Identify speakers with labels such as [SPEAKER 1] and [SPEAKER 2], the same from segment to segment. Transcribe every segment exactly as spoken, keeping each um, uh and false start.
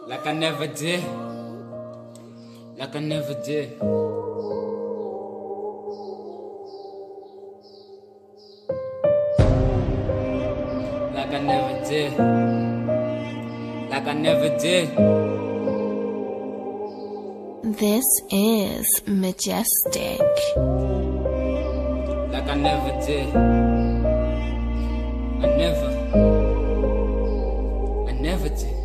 [SPEAKER 1] Like I never did. Like I never did. Like I never did. Like I never did.
[SPEAKER 2] This is Majestic.
[SPEAKER 1] Like I never did. I never. I never did.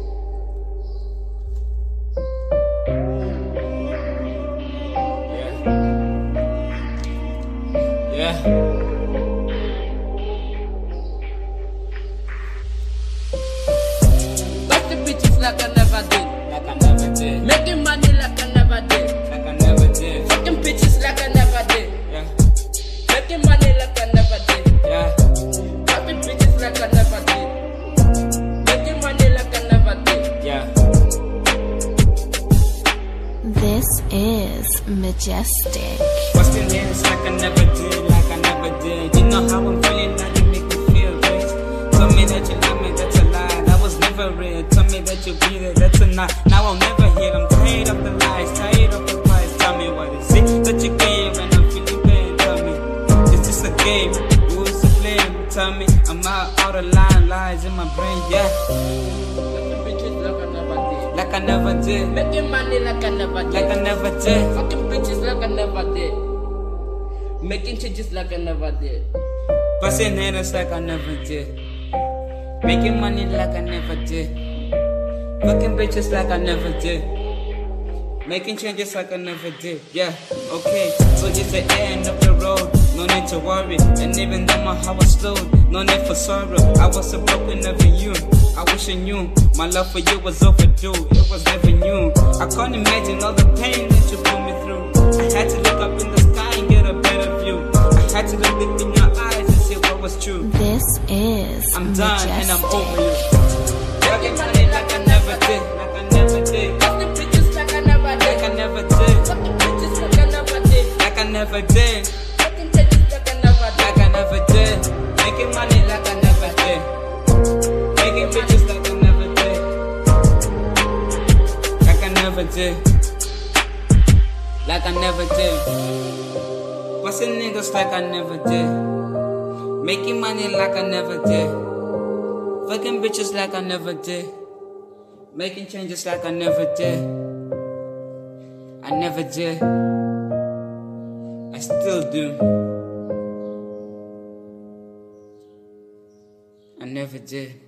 [SPEAKER 1] Yeah. Yeah.
[SPEAKER 3] Got the bitches like I never did.
[SPEAKER 1] Like I never did.
[SPEAKER 3] Making money like I never did.
[SPEAKER 1] Like I never did.
[SPEAKER 3] Fucking bitches like I never did.
[SPEAKER 1] Yeah.
[SPEAKER 3] Making money like I never did.
[SPEAKER 1] Yeah.
[SPEAKER 3] Fucking bitches like I never did. Making money like I never did.
[SPEAKER 1] Yeah.
[SPEAKER 2] This is Majestic.
[SPEAKER 1] What's the name? It's like I never did. Like I never did. You know how I'm feeling now, you make me feel rich. Tell me that you love me, that's a lie. That was never real. Tell me that you be there, that's a lie. Now I'll never hear. I'm tired of the lies, tired of the lies. Tell me what is it that you gave when I'm feeling pain. Tell me, is this a game? Who's to blame? Tell me, I'm out, out of line, lies in my brain, yeah.
[SPEAKER 3] Fucking bitches like I never did.
[SPEAKER 1] Like I never did.
[SPEAKER 3] Making money like I never did.
[SPEAKER 1] Like I never did.
[SPEAKER 3] Fucking bitches like I never did. Making changes like I never did.
[SPEAKER 1] Busting haters like I never did. Making money like I never did. Fucking bitches like I never did. Making changes like I never did. Yeah, okay. So it's the end of the road. No need to worry. And even though my heart was slowed, no need for sorrow. I was so broken over you. I wish I knew my love for you was overdue. It was never new. I can't imagine all the pain that you put me through. I had to look up in the sky and get a better view. I had to look deep in your eyes and see what was true.
[SPEAKER 2] This is
[SPEAKER 1] I'm done
[SPEAKER 2] Majestic.
[SPEAKER 1] and I'm over you. Making money like I never did. Like I never did.
[SPEAKER 3] Fucking bitches like I never
[SPEAKER 1] Like
[SPEAKER 3] did.
[SPEAKER 1] I never did.
[SPEAKER 3] Fucking bitches like I never did.
[SPEAKER 1] Like I never did.
[SPEAKER 3] Fucking changes like I never did.
[SPEAKER 1] Like I never did. Making money like I never did. Making bitches like I never did. Like I never did. Like I never did. Busting niggas like I never did. Making money like I never did. Fucking bitches like I never did. Making changes like I never did. I never did. I still do. I never did.